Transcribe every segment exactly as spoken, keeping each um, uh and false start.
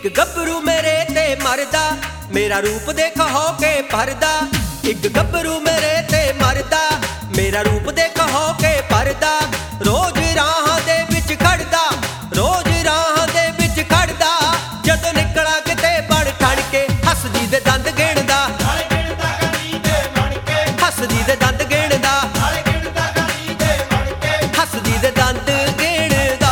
ਇੱਕ ਗੱਭਰੂ ਮੇਰੇ ਤੇ ਮਰਦਾ, ਮੇਰਾ ਰੂਪ ਦੇਖ ਹੋ ਕੇ ਭਰਦਾ। ਇੱਕ ਗੱਭਰੂ ਮੇਰੇ ਤੇ ਮਰਦਾ, ਮੇਰਾ ਰੂਪ ਦੇਖ ਹੋ ਕੇ ਭਰਦਾ। ਰੋਜ਼ ਰਾਹਾਂ ਦੇ ਵਿੱਚ ਖੜਦਾ, ਰੋਜ਼ ਰਾਹਾਂ ਦੇ ਵਿੱਚ ਖੜਦਾ। ਜਦੋਂ ਨਿਕਲਾ ਕਿਤੇ ਬਣ ਠਣ ਕੇ, ਹੱਸਦੀ ਦੇ ਦੰਦ ਗਿਣਦਾ, ਹੱਸਦੀ ਦੇ ਦੰਦ ਗਿਣਦਾ, ਹੱਸਦੀ ਦੇ ਦੰਦ ਗਿਣਦਾ।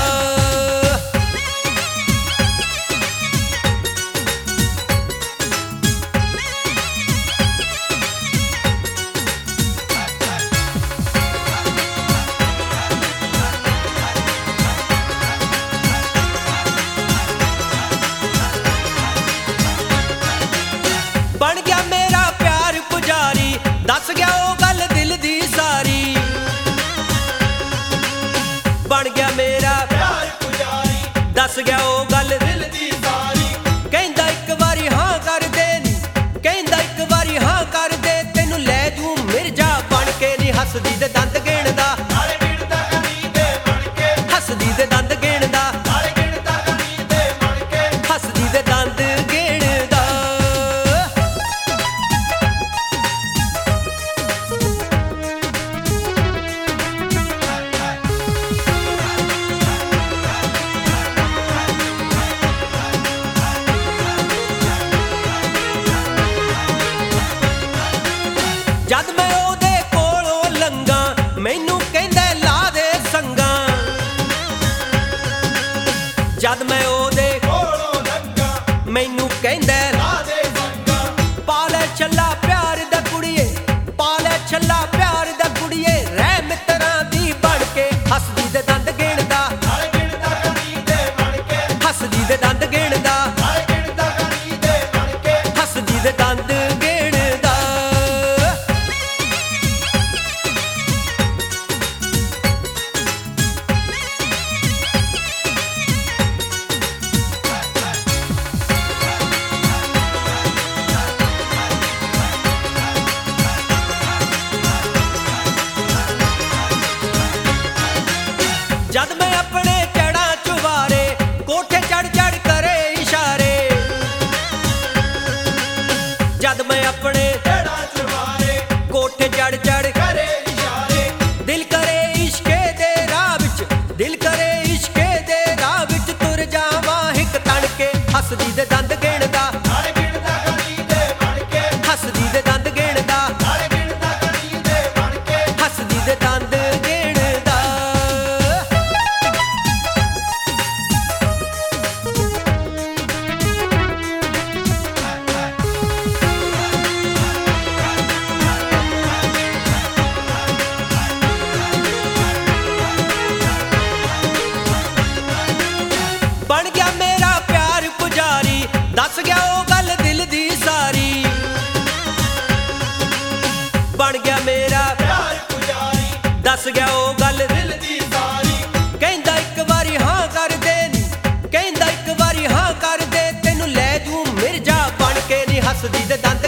ਬਣ ਗਿਆ ਮੇਰਾ ਪਿਆਰ ਪੁਜਾਰੀ, ਦੱਸ ਗਿਆ ਉਹ ਗੱਲ ਦਿਲ ਦੀ ਸਾਰੀ। ਬਣ ਗਿਆ ਮੇਰਾ ਪਿਆਰ ਪੁਜਾਰੀ, ਦੱਸ ਗਿਆ ਉਹ ਗੱਲ ਦਿਲ ਦੀ ਸਾਰੀ। ਕਹਿੰਦਾ ਇੱਕ ਵਾਰੀ ਹਾਂ ਕਰ ਦੇ ਨੀ, ਕਹਿੰਦਾ ਇੱਕ ਵਾਰੀ ਹਾਂ ਕਰ ਦੇ, ਤੈਨੂੰ ਲੈ ਜੂ ਮਿਰਜ਼ਾ ਬਣ ਕੇ ਨੀ। ਹੱਸਦੀ ਦੇ ਦੰਦ ਗਿਣਦਾ, ਹੱਸਦੀ ਦੇ ਦੰਦ ਗਿਣਦਾ, ਹੱਸਦੀ ਦੇ ਦੰਦ ਗਿਣਦਾ। ਜਦ ਮੈਂ ਉਹਦੇ ਕੋਲੋਂ ਲੰਘਾਂ, ਮੈਨੂੰ ਕਹਿੰਦਾ ਲਾ ਦੇ ਸੰਗਾਂ। ਜਦ ਮੈਂ ਉਹਦੇ ਕੋਲੋਂ ਲੰਘਾਂ, ਮੈਨੂੰ ਕਹਿੰਦਾ ਲਾ ਦੇ ਸੰਗਾਂ। ਪਾ ਲੈ ਛੱਲਾ ਪਿਆਰ ਦਾ ਕੁੜੀਏ, ਪਾ ਲੈ ਛੱਲਾ ਪਿਆਰ ਦਾ ਕੁੜੀਏ, ਰਹਿ ਮਿੱਤਰਾਂ ਦੀ ਬਣ ਕੇ। ਹੱਸਦੀ ਦੇ ਦੰਦ ਗਿਣਦਾ, ਹੱਸਦੀ ਦੇ ਦੰਦ ਗਿਣਦਾ, ਹੱਸਦੀ ਦੇ ਦੰਦ ਗਿਣਦਾ। ਜਦ ਮੈਂ ਆਪਣੇ ਚੜਾਂ ਚੁਬਾਰੇ, ਕੋਠੇ ਚੜ ਚੜ ਕਰੇ ਇਸ਼ਾਰੇ। ਜਦ ਮੈਂ ਆਪਣੇ ਚੜਾਂ ਚੁਬਾਰੇ, ਕੋਠੇ ਚੜ ਚੜ ਕਰੇ ਇਸ਼ਾਰੇ। ਦਿਲ ਕਰੇ ਇਸ਼ਕੇ ਦੇ ਰਾਹ ਵਿੱਚ, ਦਿਲ ਕਰੇ ਇਸ਼ਕੇ ਦੇ ਰਾਹ ਵਿੱਚ ਤੁਰ ਜਾਵਾਂ ਹਿੱਕ ਤਣ ਕੇ। ਹੱਸਦੀ ਦੇ ਦੰਦ ਗਿਣਦਾ, ਹੱਸਦੀ ਦੇ ਦੰਦ ਗਿਣਦਾ, ਹੱਸਦੀ ਦੇ ਦੰਦ ਗਿਣਦਾ। ਬਣ ਗਿਆ ਮੇਰਾ ਪਿਆਰ ਪੁਜਾਰੀ, ਦੱਸ ਗਿਆ ਉਹ ਗੱਲ ਦਿਲ ਦੀ ਸਾਰੀ। ਬਣ ਗਿਆ ਮੇਰਾ ਪਿਆਰ ਪੁਜਾਰੀ, ਦੱਸ ਗਿਆ ਉਹ ਗੱਲ ਦਿਲ ਦੀ ਸਾਰੀ। ਕਹਿੰਦਾ ਇੱਕ ਵਾਰੀ ਹਾਂ ਕਰ ਦੇ ਨੀ, ਕਹਿੰਦਾ ਇੱਕ ਵਾਰੀ ਹਾਂ ਕਰ ਦੇ, ਤੈਨੂੰ ਲੈ ਜੂ ਮਿਰਜ਼ਾ ਬਣ ਕੇ ਨੀ। ਹੱਸਦੀ ਦੇ ਦੰਦ